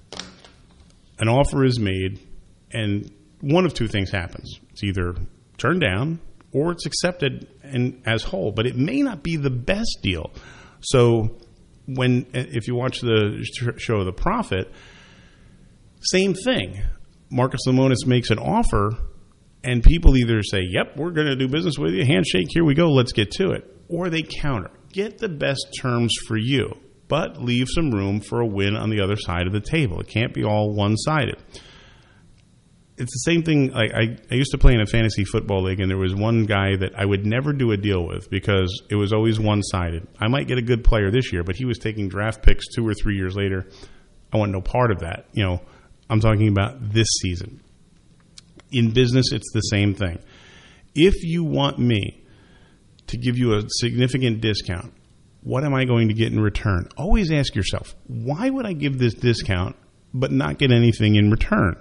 an offer is made and one of two things happens. It's either turned down or it's accepted as whole, but it may not be the best deal. So if you watch the show The Prophet, same thing. Marcus Lemonis makes an offer, and people either say, yep, we're going to do business with you, handshake, here we go, let's get to it. Or they counter. Get the best terms for you, but leave some room for a win on the other side of the table. It can't be all one-sided. It's the same thing. I used to play in a fantasy football league, and there was one guy that I would never do a deal with because it was always one-sided. I might get a good player this year, but he was taking draft picks 2 or 3 years later. I want no part of that. I'm talking about this season. In business, it's the same thing. If you want me to give you a significant discount, what am I going to get in return? Always ask yourself, why would I give this discount but not get anything in return?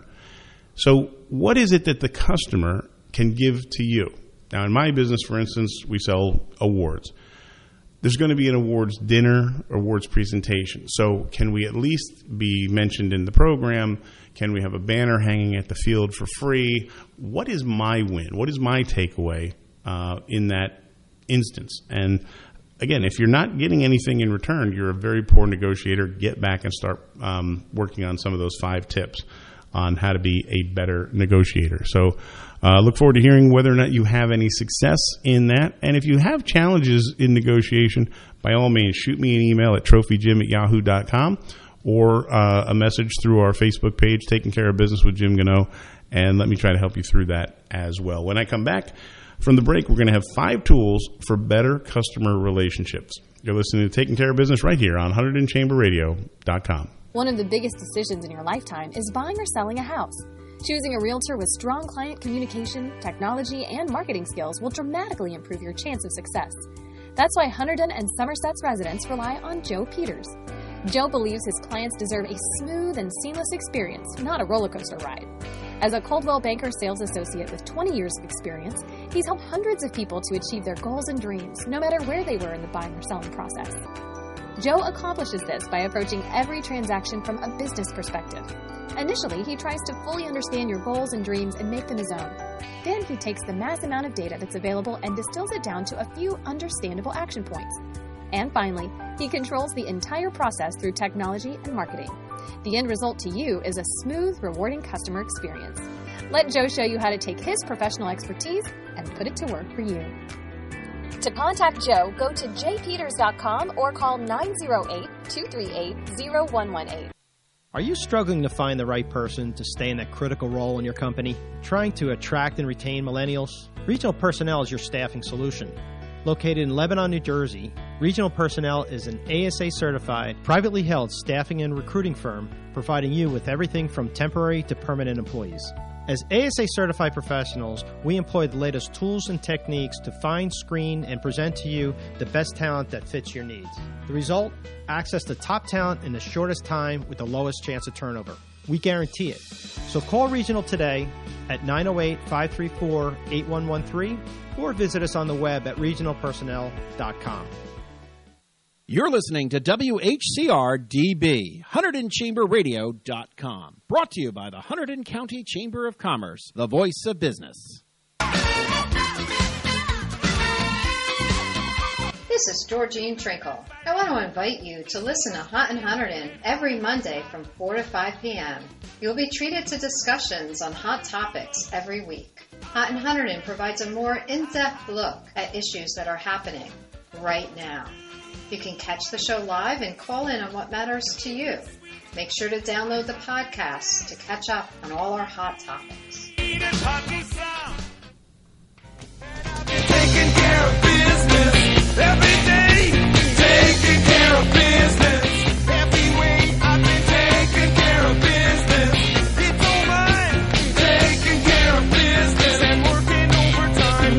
So what is it that the customer can give to you? Now, in my business, for instance, we sell awards. There's going to be an awards dinner, awards presentation. So can we at least be mentioned in the program? Can we have a banner hanging at the field for free? What is my win? What is my takeaway in that instance? And again, if you're not getting anything in return, you're a very poor negotiator. Get back and start working on some of those 5 tips on how to be a better negotiator. So look forward to hearing whether or not you have any success in that. And if you have challenges in negotiation, by all means, shoot me an email at trophyjim@yahoo.com or a message through our Facebook page, Taking Care of Business with Jim Gano, and let me try to help you through that as well. When I come back from the break, we're going to have 5 tools for better customer relationships. You're listening to Taking Care of Business right here on 100chamberradio.com. One of the biggest decisions in your lifetime is buying or selling a house. Choosing a realtor with strong client communication, technology, and marketing skills will dramatically improve your chance of success. That's why Hunterdon and Somerset's residents rely on Joe Peters. Joe believes his clients deserve a smooth and seamless experience, not a roller coaster ride. As a Coldwell Banker sales associate with 20 years of experience, he's helped hundreds of people to achieve their goals and dreams, no matter where they were in the buying or selling process. Joe accomplishes this by approaching every transaction from a business perspective. Initially, he tries to fully understand your goals and dreams and make them his own. Then he takes the mass amount of data that's available and distills it down to a few understandable action points. And finally, he controls the entire process through technology and marketing. The end result to you is a smooth, rewarding customer experience. Let Joe show you how to take his professional expertise and put it to work for you. To contact Joe, go to jpeters.com or call 908 238-0118. Are you struggling to find the right person to stay in that critical role in your company? Trying to attract and retain millennials? Regional Personnel is your staffing solution. Located in Lebanon, New Jersey, Regional Personnel is an ASA-certified, privately held staffing and recruiting firm providing you with everything from temporary to permanent employees. As ASA-certified professionals, we employ the latest tools and techniques to find, screen, and present to you the best talent that fits your needs. The result? Access to top talent in the shortest time with the lowest chance of turnover. We guarantee it. So call Regional today at 908-534-8113 or visit us on the web at regionalpersonnel.com. You're listening to WHCR-DB, HunterdonChamberRadio.com. Brought to you by the Hunterdon County Chamber of Commerce, the voice of business. This is Georgine Trinkle. I want to invite you to listen to Hunt and Hunterdon every Monday from 4 to 5 p.m. You'll be treated to discussions on hot topics every week. Hunt and Hunterdon provides a more in-depth look at issues that are happening right now. You can catch the show live and call in on what matters to you. Make sure to download the podcast to catch up on all our hot topics. Taking care of business every day. Taking care of business every way. I've been taking care of business. It's all mine. Taking care of business and working overtime.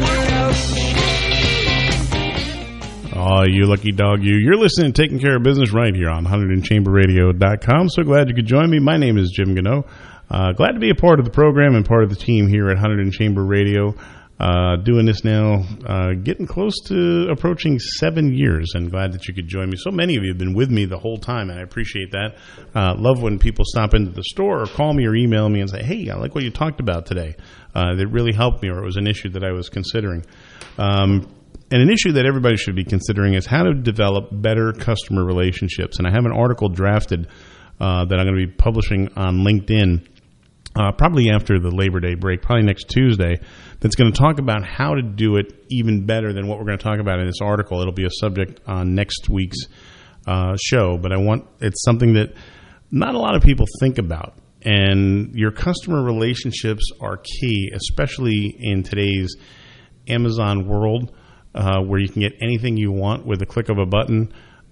Oh, you lucky dog, you. You're listening to Taking Care of Business right here on HunterdonChamberRadio.com. So glad you could join me. My name is Jim Gano. Glad to be a part of the program and part of the team here at Hunterdon Chamber Radio. Doing this now, getting close to approaching 7 years, and glad that you could join me. So many of you have been with me the whole time, and I appreciate that. Love when people stop into the store or call me or email me and say, hey, I like what you talked about today. That really helped me, or it was an issue that I was considering. And an issue that everybody should be considering is how to develop better customer relationships. And I have an article drafted that I'm going to be publishing on LinkedIn probably after the Labor Day break, probably next Tuesday, that's going to talk about how to do it even better than what we're going to talk about in this article. It'll be a subject on next week's show, but it's something that not a lot of people think about. And your customer relationships are key, especially in today's Amazon world, where you can get anything you want with a click of a button.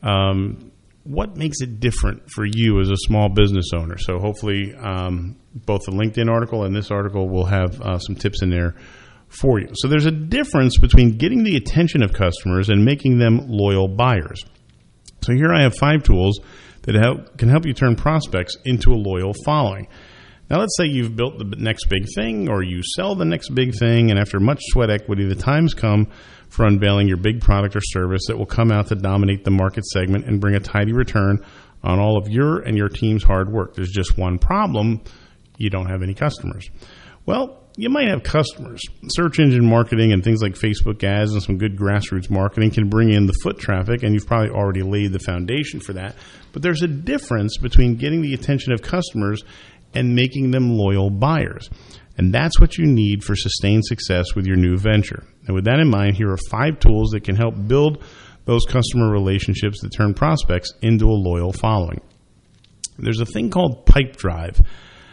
What makes it different for you as a small business owner? So hopefully both the LinkedIn article and this article will have some tips in there for you. So there's a difference between getting the attention of customers and making them loyal buyers. So here I have 5 tools that can help you turn prospects into a loyal following. Now, let's say you've built the next big thing, or you sell the next big thing, and after much sweat equity, the time's come for unveiling your big product or service that will come out to dominate the market segment and bring a tidy return on all of your and your team's hard work. There's just one problem: you don't have any customers. Well, you might have customers. Search engine marketing and things like Facebook ads and some good grassroots marketing can bring in the foot traffic, and you've probably already laid the foundation for that. But there's a difference between getting the attention of customers and making them loyal buyers. And that's what you need for sustained success with your new venture. And with that in mind, here are 5 tools that can help build those customer relationships that turn prospects into a loyal following. There's a thing called Pipedrive.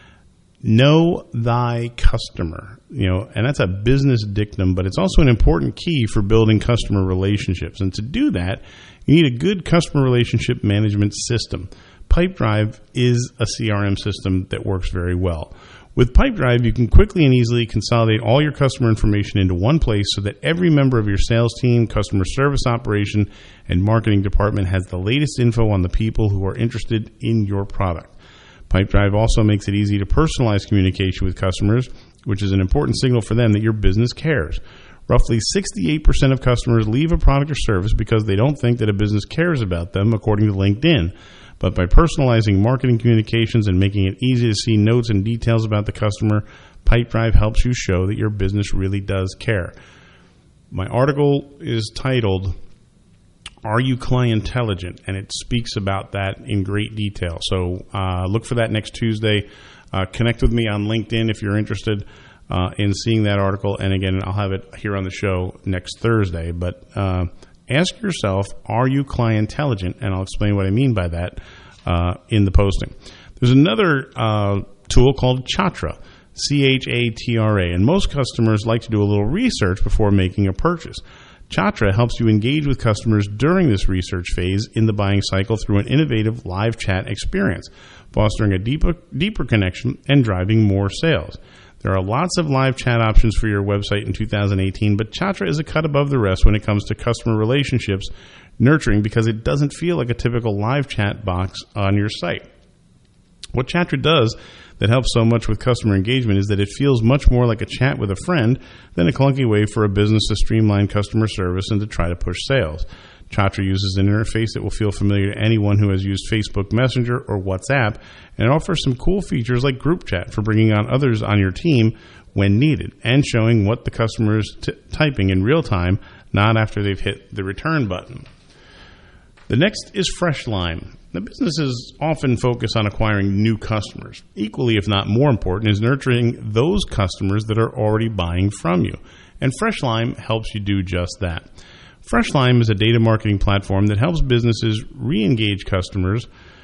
Know thy customer. And that's a business dictum, but it's also an important key for building customer relationships. And to do that, you need a good customer relationship management system. Pipedrive is a CRM system that works very well. With Pipedrive, you can quickly and easily consolidate all your customer information into one place so that every member of your sales team, customer service operation, and marketing department has the latest info on the people who are interested in your product. Pipedrive also makes it easy to personalize communication with customers, which is an important signal for them that your business cares. Roughly 68% of customers leave a product or service because they don't think that a business cares about them, according to LinkedIn. But by personalizing marketing communications and making it easy to see notes and details about the customer, Pipedrive helps you show that your business really does care. My article is titled, Are You Clientelligent? And it speaks about that in great detail. So look for that next Tuesday. Connect with me on LinkedIn if you're interested in seeing that article. And again, I'll have it here on the show next Thursday. But Ask yourself, are you clientelligent? And I'll explain what I mean by that in the posting. There's another tool called Chatra, Chatra, and most customers like to do a little research before making a purchase. Chatra helps you engage with customers during this research phase in the buying cycle through an innovative live chat experience, fostering a deeper connection and driving more sales. There are lots of live chat options for your website in 2018, but Chatra is a cut above the rest when it comes to customer relationships nurturing because it doesn't feel like a typical live chat box on your site. What Chatra does that helps so much with customer engagement is that it feels much more like a chat with a friend than a clunky way for a business to streamline customer service and to try to push sales. Chatra uses an interface that will feel familiar to anyone who has used Facebook Messenger or WhatsApp, and it offers some cool features like group chat for bringing on others on your team when needed and showing what the customer is typing in real time, not after they've hit the return button. The next is FreshLime. The businesses often focus on acquiring new customers. Equally, if not more important, is nurturing those customers that are already buying from you. And FreshLime helps you do just that. FreshLime is a data marketing platform that helps businesses re-engage customers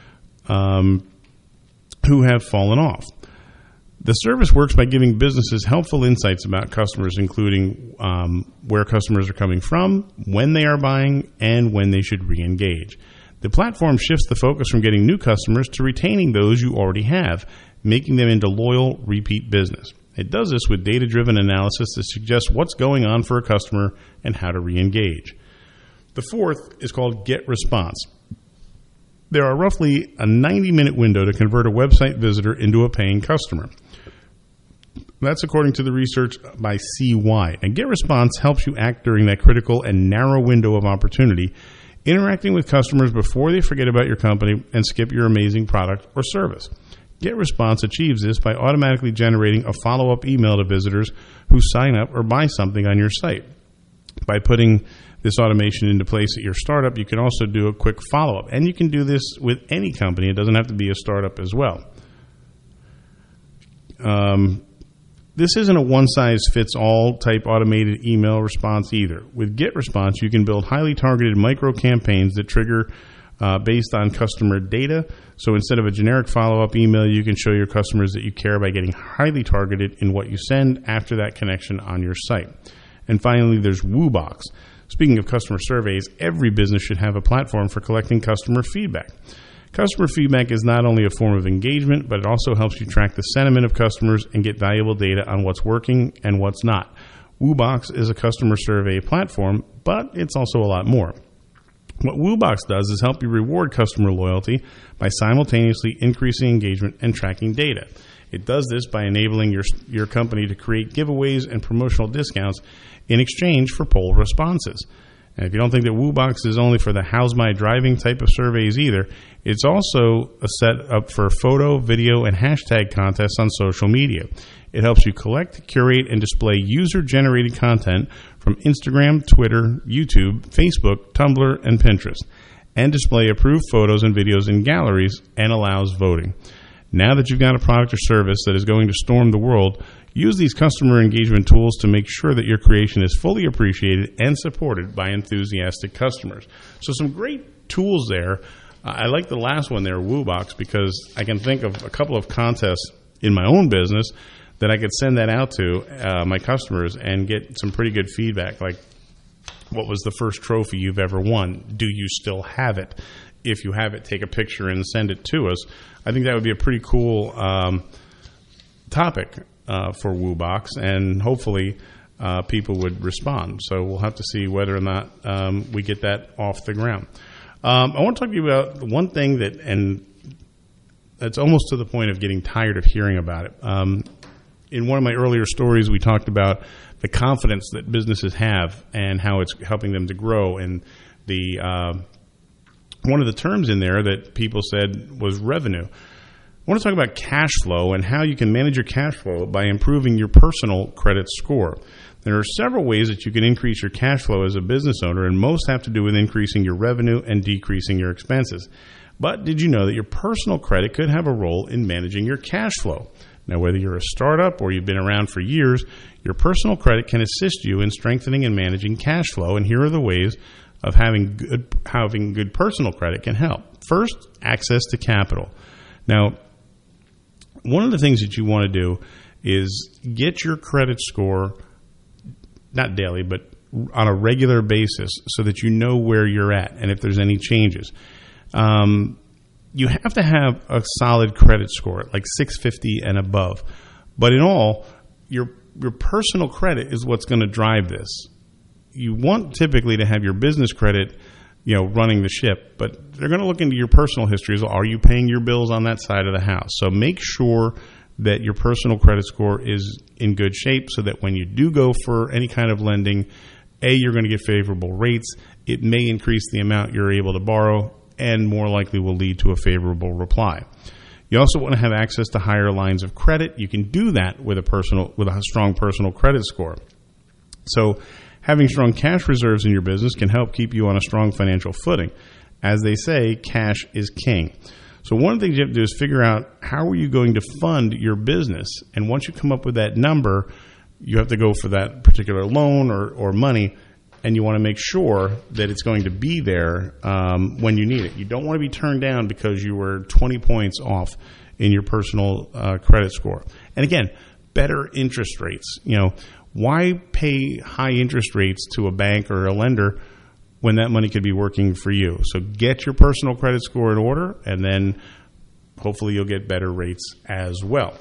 who have fallen off. The service works by giving businesses helpful insights about customers, including where customers are coming from, when they are buying, and when they should re-engage. The platform shifts the focus from getting new customers to retaining those you already have, making them into loyal, repeat business. It does this with data-driven analysis that suggests what's going on for a customer and how to re-engage. The fourth is called GetResponse. There are roughly a 90-minute window to convert a website visitor into a paying customer. That's according to the research by CY. And GetResponse helps you act during that critical and narrow window of opportunity, interacting with customers before they forget about your company and skip your amazing product or service. GetResponse achieves this by automatically generating a follow-up email to visitors who sign up or buy something on your site. By putting this automation into place at your startup, you can also do a quick follow-up. And you can do this with any company. It doesn't have to be a startup as well. This isn't a one-size-fits-all type automated email response either. With GetResponse, you can build highly targeted micro campaigns that trigger based on customer data. So instead of a generic follow-up email, you can show your customers that you care by getting highly targeted in what you send after that connection on your site. And finally, there's WooBox. Speaking of customer surveys, every business should have a platform for collecting customer feedback. Customer feedback is not only a form of engagement, but it also helps you track the sentiment of customers and get valuable data on what's working and what's not. WooBox is a customer survey platform, but it's also a lot more. What WooBox does is help you reward customer loyalty by simultaneously increasing engagement and tracking data. It does this by enabling your company to create giveaways and promotional discounts in exchange for poll responses. And if you don't think that WooBox is only for the how's my driving type of surveys either, it's also a set up for photo, video, and hashtag contests on social media. It helps you collect, curate, and display user-generated content from Instagram, Twitter, YouTube, Facebook, Tumblr, and Pinterest, and display approved photos and videos in galleries and allows voting. Now that you've got a product or service that is going to storm the world, use these customer engagement tools to make sure that your creation is fully appreciated and supported by enthusiastic customers. So some great tools there. I like the last one there, WooBox, because I can think of a couple of contests in my own business that I could send that out to my customers and get some pretty good feedback, like what was the first trophy you've ever won? Do you still have it? If you have it, take a picture and send it to us. I think that would be a pretty cool topic for WooBox, and hopefully people would respond. So we'll have to see whether or not we get that off the ground. I want to talk to you about one thing and that's almost to the point of getting tired of hearing about it. In one of my earlier stories, we talked about the confidence that businesses have and how it's helping them to grow. And one of the terms in there that people said was revenue. I want to talk about cash flow and how you can manage your cash flow by improving your personal credit score. There are several ways that you can increase your cash flow as a business owner, and most have to do with increasing your revenue and decreasing your expenses. But did you know that your personal credit could have a role in managing your cash flow? Now, whether you're a startup or you've been around for years, your personal credit can assist you in strengthening and managing cash flow, and here are the ways of having good personal credit can help. First, access to capital. Now, one of the things that you want to do is get your credit score, not daily, but on a regular basis, so that you know where you're at and if there's any changes. You have to have a solid credit score, like 650 and above. But in all, your personal credit is what's going to drive this. You want typically to have your business credit, running the ship, but they're going to look into your personal history as well. Are you paying your bills on that side of the house? So make sure that your personal credit score is in good shape so that when you do go for any kind of lending, you're going to get favorable rates. It may increase the amount you're able to borrow and more likely will lead to a favorable reply. You also want to have access to higher lines of credit. You can do that with a strong personal credit score. So having strong cash reserves in your business can help keep you on a strong financial footing. As they say, cash is king. So one of the things you have to do is figure out how are you going to fund your business. And once you come up with that number, you have to go for that particular loan or money, and you want to make sure that it's going to be there when you need it. You don't want to be turned down because you were 20 points off in your personal credit score. And again, better interest rates. Why pay high interest rates to a bank or a lender when that money could be working for you? So get your personal credit score in order, and then hopefully you'll get better rates as well.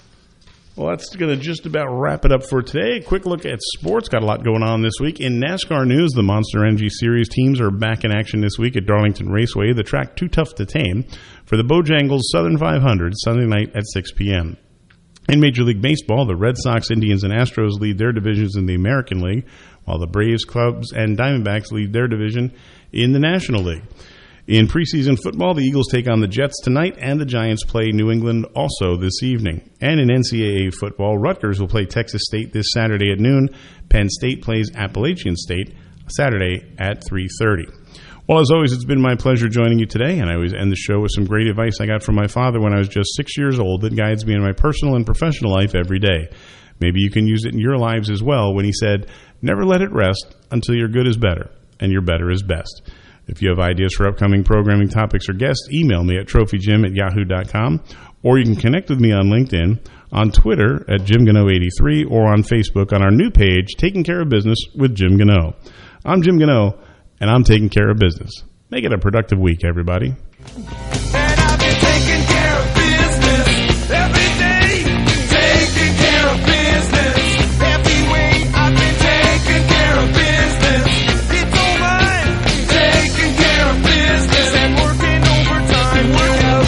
Well, that's going to just about wrap it up for today. A quick look at sports. Got a lot going on this week. In NASCAR news, the Monster Energy Series teams are back in action this week at Darlington Raceway, the track too tough to tame, for the Bojangles Southern 500 Sunday night at 6 p.m. In Major League Baseball, the Red Sox, Indians, and Astros lead their divisions in the American League, while the Braves, Cubs, and Diamondbacks lead their division in the National League. In preseason football, the Eagles take on the Jets tonight, and the Giants play New England also this evening. And in NCAA football, Rutgers will play Texas State this Saturday at noon. Penn State plays Appalachian State Saturday at 3:30. Well, as always, it's been my pleasure joining you today, and I always end the show with some great advice I got from my father when I was just 6 years old that guides me in my personal and professional life every day. Maybe you can use it in your lives as well when he said, never let it rest until your good is better and your better is best. If you have ideas for upcoming programming topics or guests, email me at trophyjim@yahoo.com, or you can connect with me on LinkedIn, on Twitter at JimGano83, or on Facebook on our new page, Taking Care of Business with Jim Gano. I'm Jim Gano, and I'm taking care of business. Make it a productive week, everybody. And I've been taking care of business every day. Taking care of business every way. I've been taking care of business. It's all mine. Taking care of business and working overtime. Work out.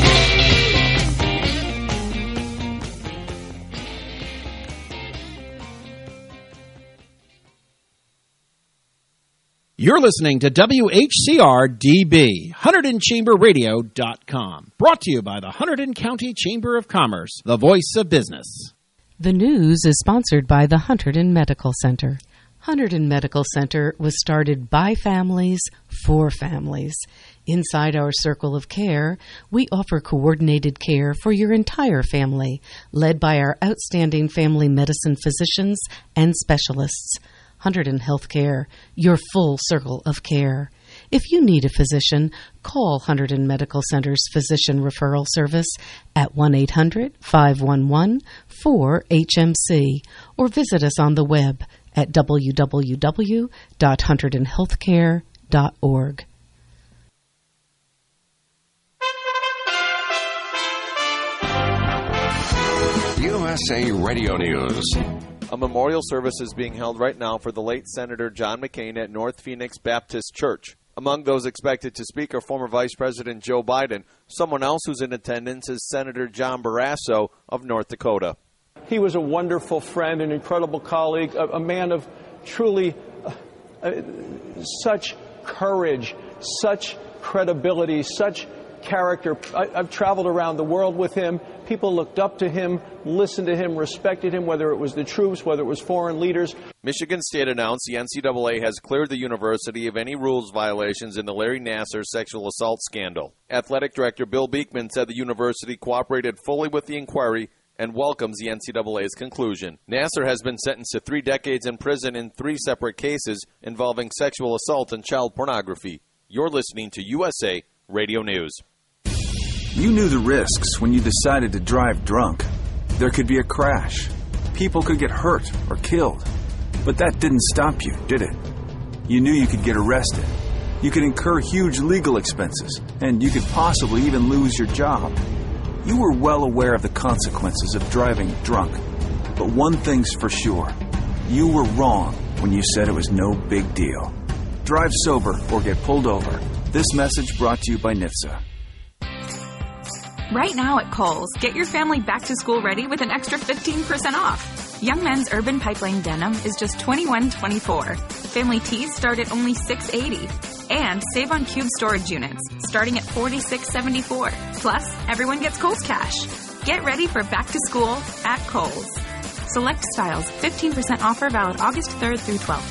You're listening to WHCR-DB, HunterdonChamberRadio.com. Brought to you by the Hunterdon County Chamber of Commerce, the voice of business. The news is sponsored by the Hunterdon Medical Center. Hunterdon Medical Center was started by families for families. Inside our circle of care, we offer coordinated care for your entire family, led by our outstanding family medicine physicians and specialists. Hunterdon Healthcare, your full circle of care. If you need a physician, call Hunterdon Medical Center's Physician Referral Service at 1-800-511-4HMC or visit us on the web at www.hunterdonhealthcare.org. USA Radio News. A memorial service is being held right now for the late Senator John McCain at North Phoenix Baptist Church. Among those expected to speak are former Vice President Joe Biden. Someone else who's in attendance is Senator John Barrasso of North Dakota. He was a wonderful friend, an incredible colleague, a man of truly such courage, such credibility, such character. I've traveled around the world with him. People looked up to him, listened to him, respected him, whether it was the troops, whether it was foreign leaders. Michigan State announced the NCAA has cleared the university of any rules violations in the Larry Nassar sexual assault scandal. Athletic Director Bill Beekman said the university cooperated fully with the inquiry and welcomes the NCAA's conclusion. Nassar has been sentenced to 3 decades in prison in 3 separate cases involving sexual assault and child pornography. You're listening to USA Radio News. You knew the risks when you decided to drive drunk. There could be a crash. People could get hurt or killed. But that didn't stop you, did it? You knew you could get arrested. You could incur huge legal expenses, and you could possibly even lose your job. You were well aware of the consequences of driving drunk. But one thing's for sure. You were wrong when you said it was no big deal. Drive sober or get pulled over. This message brought to you by NHTSA. Right now at Kohl's, get your family back to school ready with an extra 15% off. Young men's Urban Pipeline denim is just $21.24. Family tees start at only $6.80. And save on cube storage units, starting at $46.74. Plus, everyone gets Kohl's cash. Get ready for back to school at Kohl's. Select styles, 15% offer valid August 3rd through 12th.